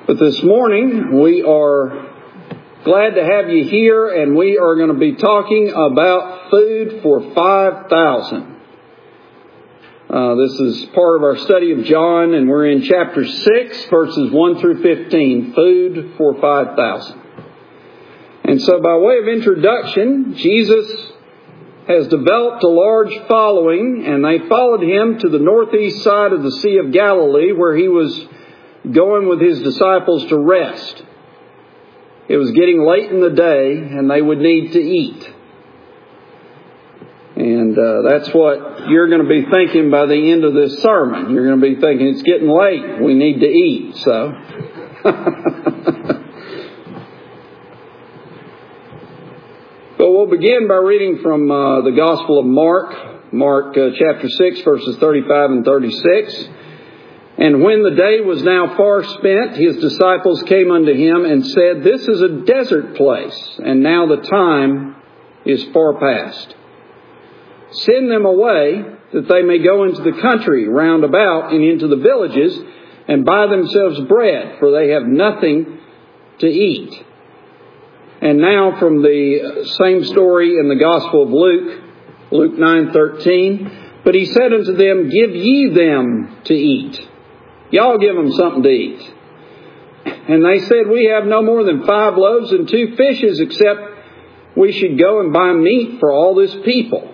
But this morning, we are glad to have you here, and we are going to be talking about food for 5,000. This is part of our study of John, and we're in chapter 6, verses 1 through 15, food for 5,000. And so by way of introduction, Jesus has developed a large following, and they followed him to the northeast side of the Sea of Galilee, where he was going with his disciples to rest. It was getting late in the day, and they would need to eat. And that's what you're going to be thinking by the end of this sermon. You're going to be thinking, it's getting late, we need to eat. So, but we'll begin by reading from the Gospel of Mark chapter 6, verses 35 and 36. And when the day was now far spent, his disciples came unto him and said, This is a desert place, and now the time is far past. Send them away, that they may go into the country round about and into the villages, and buy themselves bread, for they have nothing to eat. And now from the same story in the Gospel of Luke 9:13. But he said unto them, Give ye them to eat. Y'all give them something to eat. And they said, We have no more than 5 loaves and 2 fishes, except we should go and buy meat for all this people.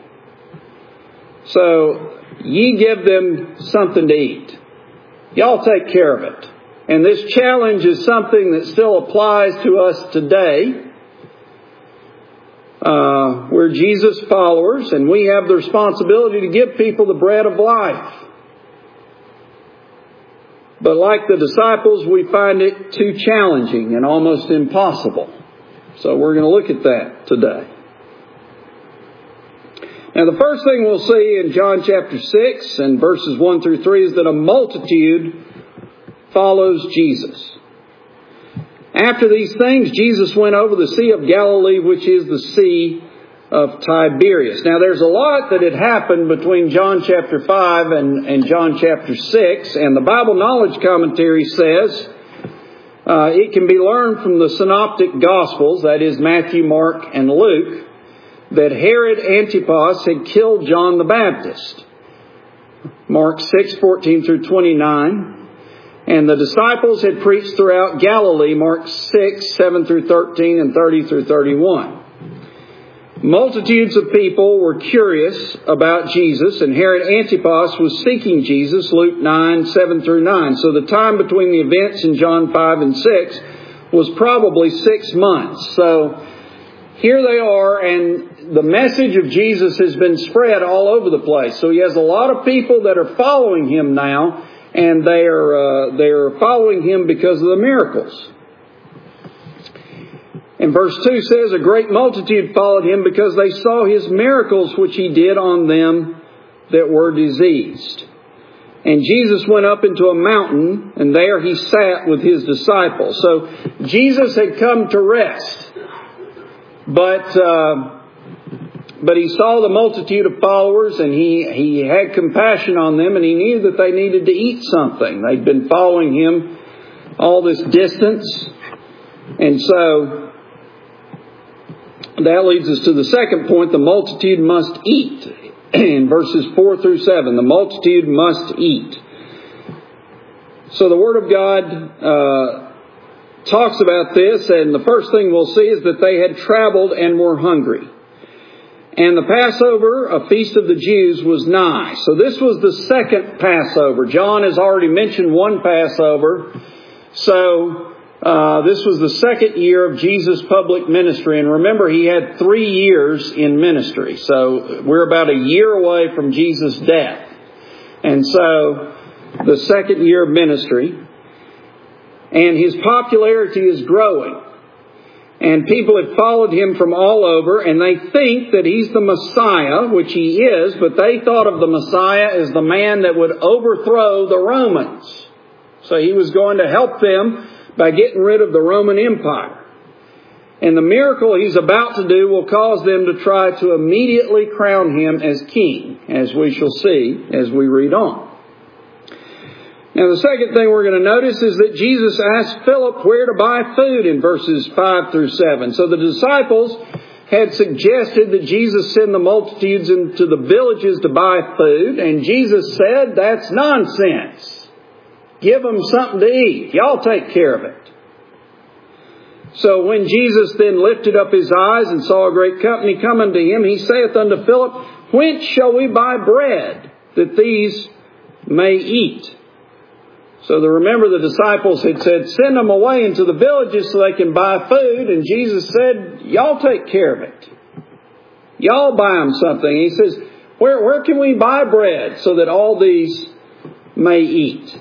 So, ye give them something to eat. Y'all take care of it. And this challenge is something that still applies to us today. We're Jesus followers, and we have the responsibility to give people the bread of life. But like the disciples, we find it too challenging and almost impossible. So we're going to look at that today. Now the first thing we'll see in John chapter 6 and verses 1 through 3 is that a multitude follows Jesus. After these things, Jesus went over the Sea of Galilee, which is the Sea of Tiberias. Now there's a lot that had happened between John chapter 5 and John chapter 6, and the Bible Knowledge Commentary says it can be learned from the Synoptic Gospels, that is Matthew, Mark, and Luke, that Herod Antipas had killed John the Baptist. Mark 6:14 through 29. And the disciples had preached throughout Galilee, Mark 6, 7 through 13 and 30 through 31. Multitudes of people were curious about Jesus, and Herod Antipas was seeking Jesus, Luke 9, 7 through 9. So the time between the events in John 5 and 6 was probably 6 months. So here they are, and the message of Jesus has been spread all over the place. So he has a lot of people that are following him now, and they are following him because of the miracles. And verse 2 says, A great multitude followed him because they saw his miracles which he did on them that were diseased. And Jesus went up into a mountain, and there he sat with his disciples. So Jesus had come to rest. But he saw the multitude of followers, and he had compassion on them, and he knew that they needed to eat something. They'd been following him all this distance. And so that leads us to the second point. The multitude must eat. In verses 4 through 7, the multitude must eat. So the Word of God talks about this, and the first thing we'll see is that they had traveled and were hungry. And the Passover, a feast of the Jews, was nigh. So this was the second Passover. John has already mentioned one Passover. So this was the second year of Jesus' public ministry. And remember, he had 3 years in ministry. So we're about a year away from Jesus' death. And so the second year of ministry. And his popularity is growing. And people have followed him from all over, and they think that he's the Messiah, which he is, but they thought of the Messiah as the man that would overthrow the Romans. So he was going to help them by getting rid of the Roman Empire. And the miracle he's about to do will cause them to try to immediately crown him as king, as we shall see as we read on. Now the second thing we're going to notice is that Jesus asked Philip where to buy food in verses 5 through 7. So the disciples had suggested that Jesus send the multitudes into the villages to buy food, and Jesus said, that's nonsense. Give them something to eat. Y'all take care of it. So when Jesus then lifted up his eyes and saw a great company come unto him, he saith unto Philip, whence shall we buy bread that these may eat? So remember the disciples had said, send them away into the villages so they can buy food. And Jesus said, y'all take care of it. Y'all buy them something. He says, where can we buy bread so that all these may eat?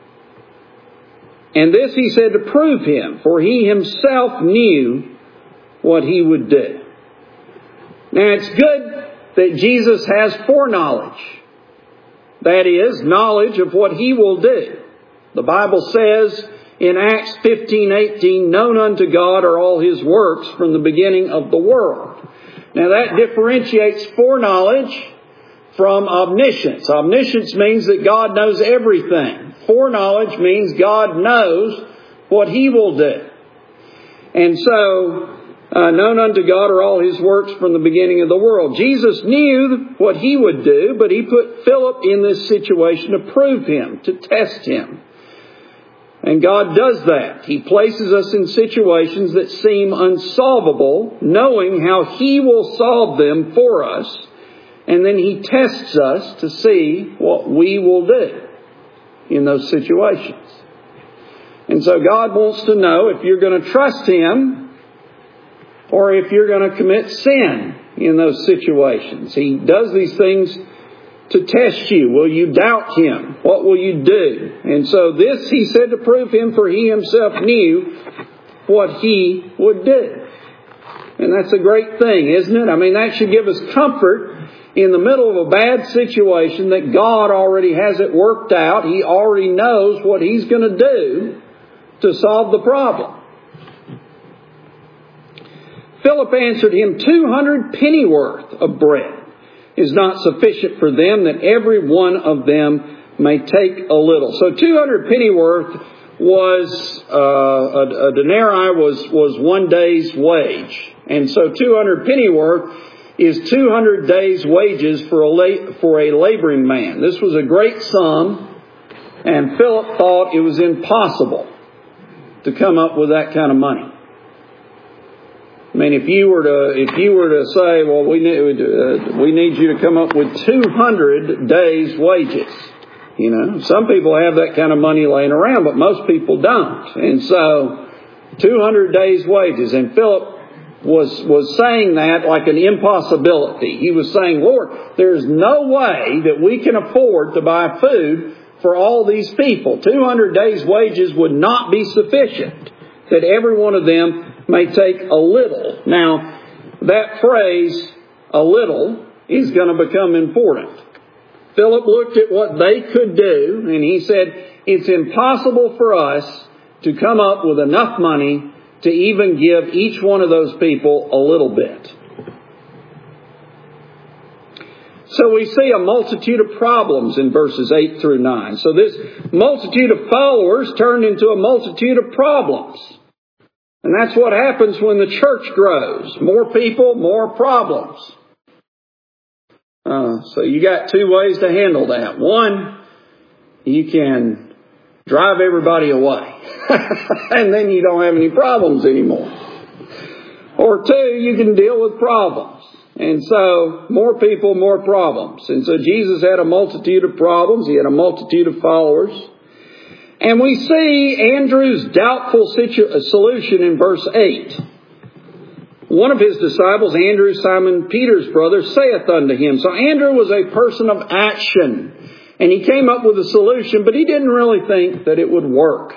And this he said to prove him, for he himself knew what he would do. Now it's good that Jesus has foreknowledge. That is, knowledge of what he will do. The Bible says in Acts 15:18, known unto God are all his works from the beginning of the world. Now that differentiates foreknowledge from omniscience. Omniscience means that God knows everything. Foreknowledge means God knows what he will do. And so, known unto God are all his works from the beginning of the world. Jesus knew what he would do, but he put Philip in this situation to prove him, to test him. And God does that. He places us in situations that seem unsolvable, knowing how he will solve them for us. And then he tests us to see what we will do in those situations. And so God wants to know if you're going to trust him or if you're going to commit sin in those situations. He does these things to test you. Will you doubt him? What will you do? And so this he said to prove him, for he himself knew what he would do. And that's a great thing, isn't it? I mean, that should give us comfort in the middle of a bad situation that God already has it worked out. He already knows what he's going to do to solve the problem. Philip answered him, 200 pennyworth of bread is not sufficient for them, that every one of them may take a little. So 200 pennyworth was, a denarii was 1 day's wage. And so 200 pennyworth is 200 days' wages for a laboring man. This was a great sum, and Philip thought it was impossible to come up with that kind of money. I mean, if you were to say, well, we need you to come up with 200 days' wages. You know, some people have that kind of money laying around, but most people don't. And so, 200 days' wages. And Philip was saying that like an impossibility. He was saying, Lord, there's no way that we can afford to buy food for all these people. 200 days' wages would not be sufficient, that every one of them may take a little. Now, that phrase, a little, is going to become important. Philip looked at what they could do, and he said, it's impossible for us to come up with enough money to even give each one of those people a little bit. So we see a multitude of problems in verses 8 through 9. So this multitude of followers turned into a multitude of problems. And that's what happens when the church grows. More people, more problems. So you got two ways to handle that. One, you can drive everybody away. And then you don't have any problems anymore. Or two, you can deal with problems. And so, more people, more problems. And so Jesus had a multitude of problems. He had a multitude of followers. And we see Andrew's doubtful solution in verse 8. One of his disciples, Andrew, Simon Peter's brother, saith unto him. So Andrew was a person of action. And he came up with a solution, but he didn't really think that it would work.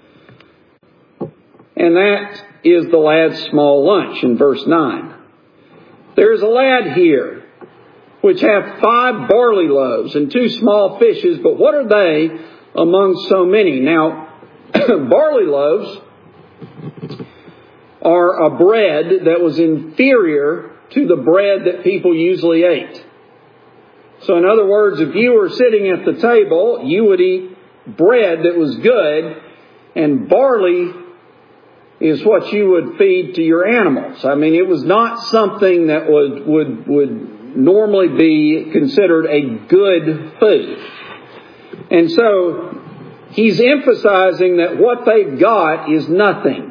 And that is the lad's small lunch in verse 9. There is a lad here which hath 5 barley loaves and 2 small fishes, but what are they among so many? Now, barley loaves are a bread that was inferior to the bread that people usually ate. So in other words, if you were sitting at the table, you would eat bread that was good, and barley is what you would feed to your animals. I mean, it was not something that would normally be considered a good food. And so he's emphasizing that what they've got is nothing.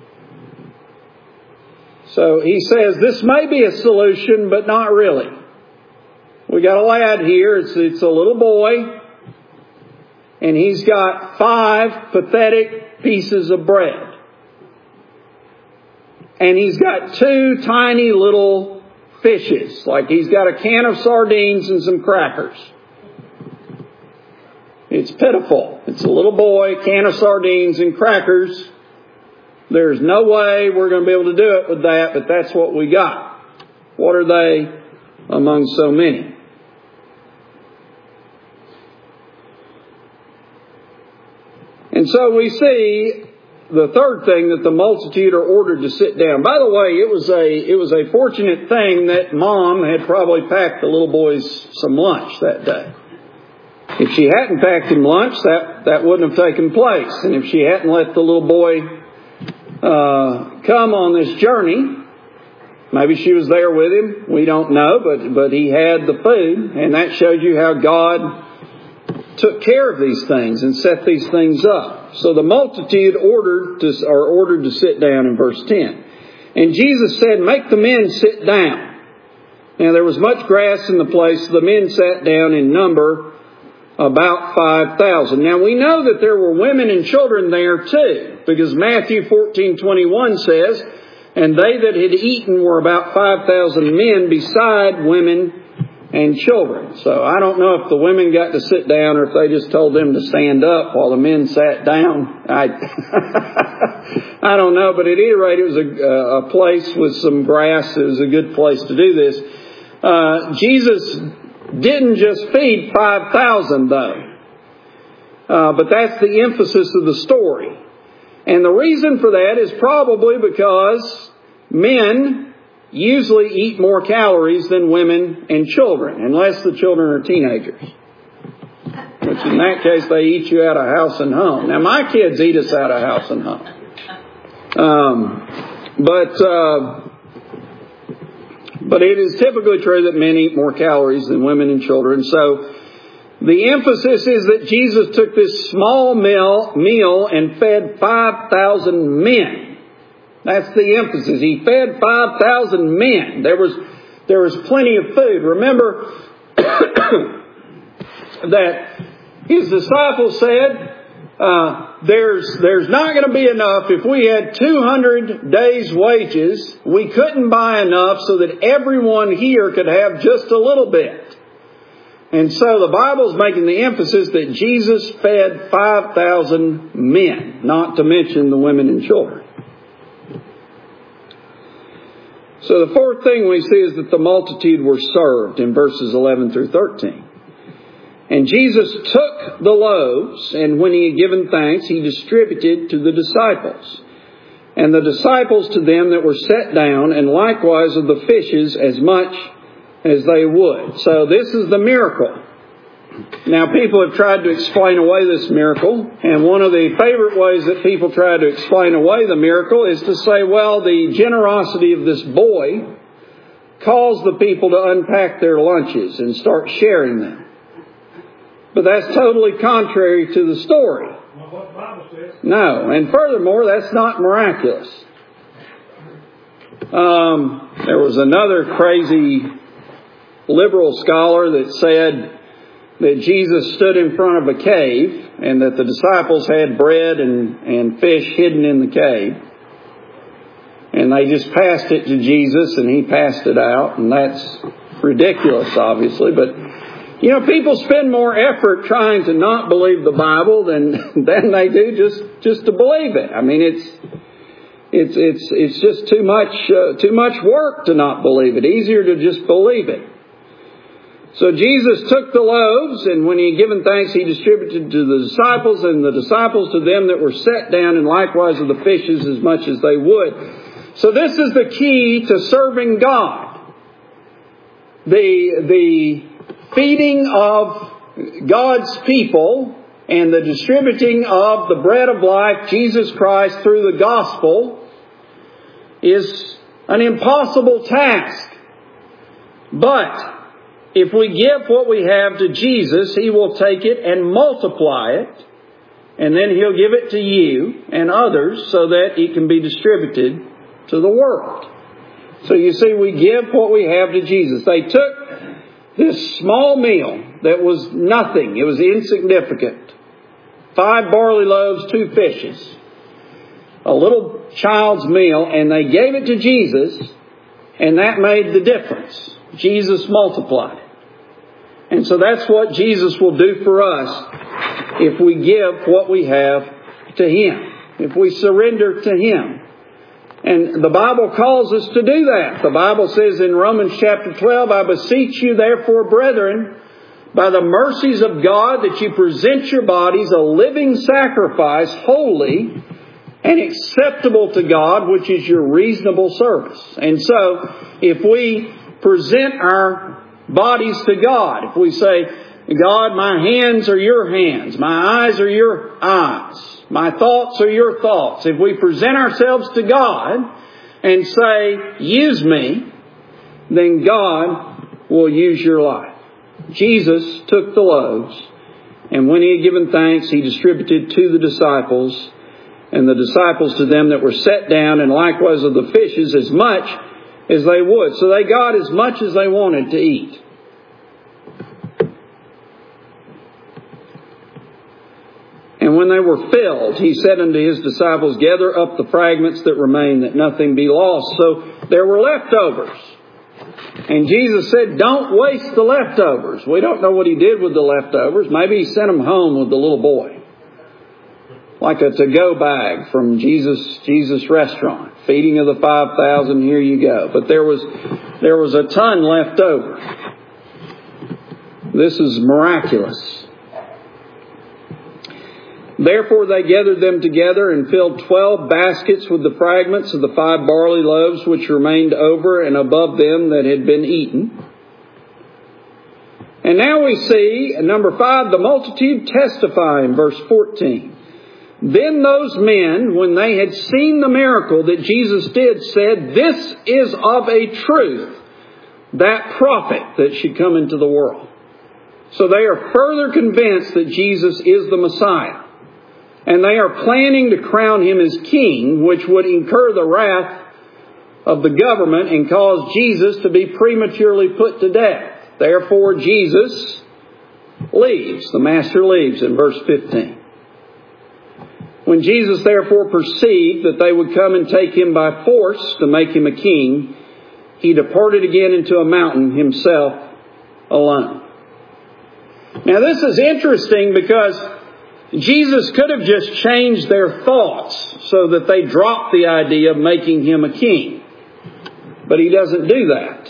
So he says this may be a solution, but not really. We got a lad here. It's a little boy. And he's got 5 pathetic pieces of bread. And he's got 2 tiny little fishes. Like he's got a can of sardines and some crackers. It's pitiful. It's a little boy, can of sardines and crackers. There's no way we're going to be able to do it with that, but that's what we got. What are they among so many? And so we see the third thing, that the multitude are ordered to sit down. By the way, it was a fortunate thing that Mom had probably packed the little boys some lunch that day. If she hadn't packed him lunch, that wouldn't have taken place. And if she hadn't let the little boy come on this journey, maybe she was there with him. We don't know, but he had the food, and that shows you how God took care of these things and set these things up. So the multitude are ordered to sit down in verse 10. And Jesus said, "Make the men sit down." Now there was much grass in the place, so the men sat down in number about 5,000. Now we know that there were women and children there too, because Matthew 14:21 says, "And they that had eaten were about 5,000 men, beside women and children." So I don't know if the women got to sit down or if they just told them to stand up while the men sat down. I don't know, but at any rate, it was a place with some grass. It was a good place to do this. Jesus didn't just feed 5,000 though. But that's the emphasis of the story. And the reason for that is probably because men usually eat more calories than women and children, unless the children are teenagers. Which in that case, they eat you out of house and home. Now my kids eat us out of house and home. But it is typically true that men eat more calories than women and children. So the emphasis is that Jesus took this small meal and fed 5,000 men. That's the emphasis. He fed 5,000 men. There was plenty of food. Remember that his disciples said, there's not going to be enough. If we had 200 days' wages, we couldn't buy enough so that everyone here could have just a little bit. And so the Bible's making the emphasis that Jesus fed 5,000 men, not to mention the women and children. So the fourth thing we see is that the multitude were served in verses 11 through 13. And Jesus took the loaves, and when he had given thanks, he distributed to the disciples. And the disciples to them that were set down, and likewise of the fishes as much as they would. So this is the miracle. Now people have tried to explain away this miracle, and one of the favorite ways that people try to explain away the miracle is to say, well, the generosity of this boy caused the people to unpack their lunches and start sharing them. But that's totally contrary to the story. Well, what the Bible says. No, and furthermore, that's not miraculous. There was another crazy liberal scholar that said that Jesus stood in front of a cave and that the disciples had bread and fish hidden in the cave. And they just passed it to Jesus and he passed it out. And that's ridiculous, obviously. But, you know, people spend more effort trying to not believe the Bible than they do just to believe it. I mean, it's just too much work to not believe it. Easier to just believe it. So Jesus took the loaves, and when he had given thanks, he distributed to the disciples, and the disciples to them that were set down, and likewise of the fishes as much as they would. So this is the key to serving God. The feeding of God's people and the distributing of the bread of life, Jesus Christ, through the gospel, is an impossible task. But if we give what we have to Jesus, He will take it and multiply it, and then He'll give it to you and others so that it can be distributed to the world. So you see, we give what we have to Jesus. They took this small meal that was nothing. It was insignificant. 5 barley loaves, 2 fishes. A little child's meal, and they gave it to Jesus, and that made the difference. Jesus multiplied it. And so that's what Jesus will do for us if we give what we have to Him, if we surrender to Him. And the Bible calls us to do that. The Bible says in Romans chapter 12, I beseech you therefore, brethren, by the mercies of God, that you present your bodies a living sacrifice, holy and acceptable to God, which is your reasonable service. And so, if we present our bodies to God, if we say, God, my hands are your hands, my eyes are your eyes, my thoughts are your thoughts. If we present ourselves to God and say, use me, then God will use your life. Jesus took the loaves, and when He had given thanks, He distributed to the disciples, and the disciples to them that were set down, and likewise of the fishes as much as they would. So they got as much as they wanted to eat. And when they were filled, He said unto His disciples, gather up the fragments that remain, that nothing be lost. So there were leftovers. And Jesus said, don't waste the leftovers. We don't know what He did with the leftovers. Maybe He sent them home with the little boy. Like a to-go bag from Jesus' restaurant. Feeding of the 5,000, here you go. But there was a ton left over. This is miraculous. Therefore they gathered them together and filled 12 baskets with the fragments of the 5 barley loaves which remained over and above them that had been eaten. And now we see, number 5, the multitude testify in verse 14. Then those men, when they had seen the miracle that Jesus did, said, this is of a truth that prophet that should come into the world. So they are further convinced that Jesus is the Messiah. And they are planning to crown Him as king, which would incur the wrath of the government and cause Jesus to be prematurely put to death. Therefore Jesus leaves. The Master leaves in verse 15. When Jesus therefore perceived that they would come and take Him by force to make Him a king, He departed again into a mountain Himself alone. Now this is interesting because Jesus could have just changed their thoughts so that they dropped the idea of making Him a king. But He doesn't do that.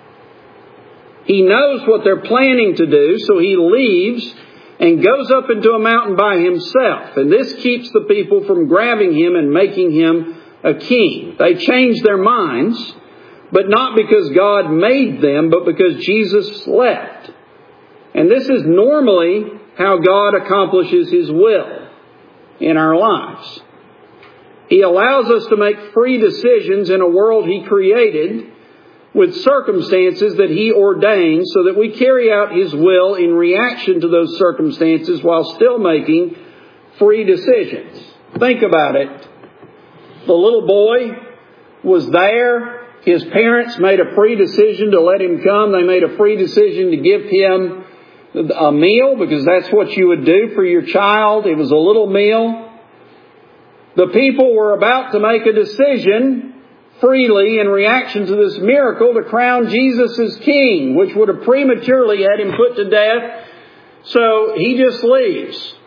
He knows what they're planning to do, so He leaves and goes up into a mountain by Himself. And this keeps the people from grabbing Him and making Him a king. They change their minds, but not because God made them, but because Jesus left. And this is normally how God accomplishes His will in our lives. He allows us to make free decisions in a world He created with circumstances that He ordained so that we carry out His will in reaction to those circumstances while still making free decisions. Think about it. The little boy was there. His parents made a free decision to let him come. They made a free decision to give him a meal, because that's what you would do for your child. It was a little meal. The people were about to make a decision freely in reaction to this miracle to crown Jesus as king, which would have prematurely had Him put to death. So He just leaves.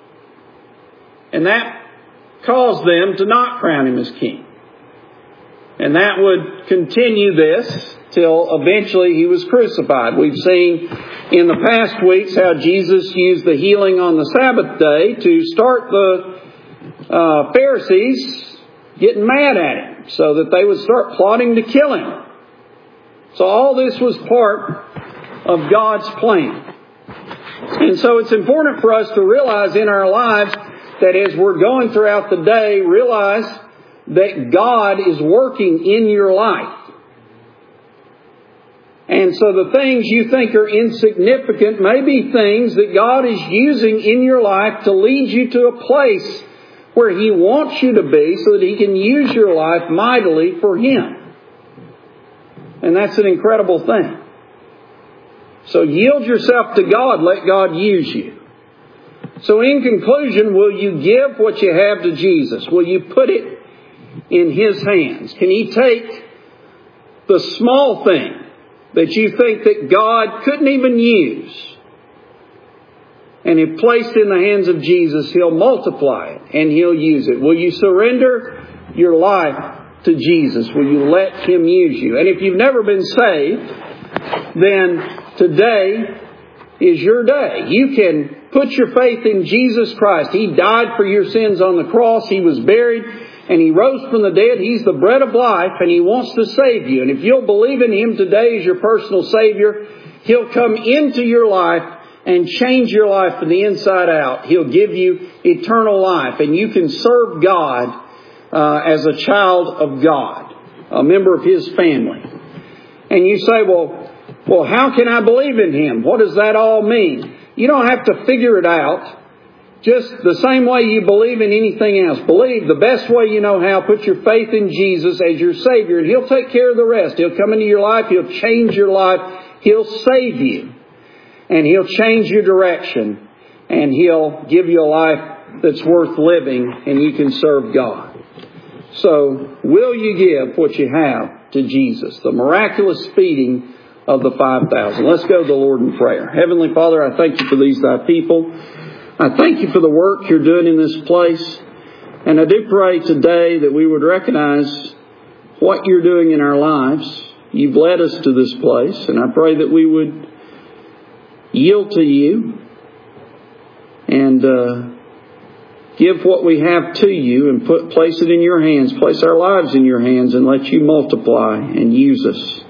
And that caused them to not crown Him as king. And that would continue this till eventually He was crucified. We've seen in the past weeks how Jesus used the healing on the Sabbath day to start the Pharisees getting mad at Him so that they would start plotting to kill Him. So all this was part of God's plan. And so it's important for us to realize in our lives that as we're going throughout the day, realize that God is working in your life. And so the things you think are insignificant may be things that God is using in your life to lead you to a place where He wants you to be so that He can use your life mightily for Him. And that's an incredible thing. So yield yourself to God. Let God use you. So in conclusion, will you give what you have to Jesus? Will you put it in His hands? Can He take the small thing that you think that God couldn't even use, and if placed in the hands of Jesus, He'll multiply it and He'll use it? Will you surrender your life to Jesus? Will you let Him use you? And if you've never been saved, then today is your day. You can put your faith in Jesus Christ. He died for your sins on the cross. He was buried and He rose from the dead. He's the bread of life and He wants to save you. And if you'll believe in Him today as your personal Savior, He'll come into your life and change your life from the inside out. He'll give you eternal life, and you can serve God as a child of God, a member of His family. And you say, well, how can I believe in Him? What does that all mean? You don't have to figure it out. Just the same way you believe in anything else. Believe the best way you know how. Put your faith in Jesus as your Savior, and He'll take care of the rest. He'll come into your life. He'll change your life. He'll save you. And He'll change your direction. And He'll give you a life that's worth living, and you can serve God. So, will you give what you have to Jesus? The miraculous feeding of the 5,000. Let's go to the Lord in prayer. Heavenly Father, I thank You for these Thy people. I thank You for the work You're doing in this place. And I do pray today that we would recognize what You're doing in our lives. You've led us to this place. And I pray that we would yield to You and give what we have to You and place it in Your hands. Place our lives in Your hands and let You multiply and use us.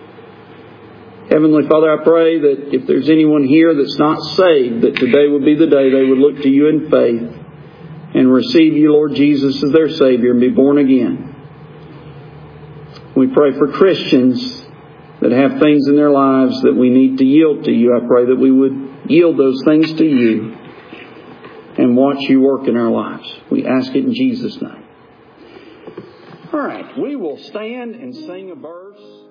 Heavenly Father, I pray that if there's anyone here that's not saved, that today would be the day they would look to You in faith and receive You, Lord Jesus, as their Savior and be born again. We pray for Christians that have things in their lives that we need to yield to You. I pray that we would yield those things to You and watch You work in our lives. We ask it in Jesus' name. All right, we will stand and sing a verse.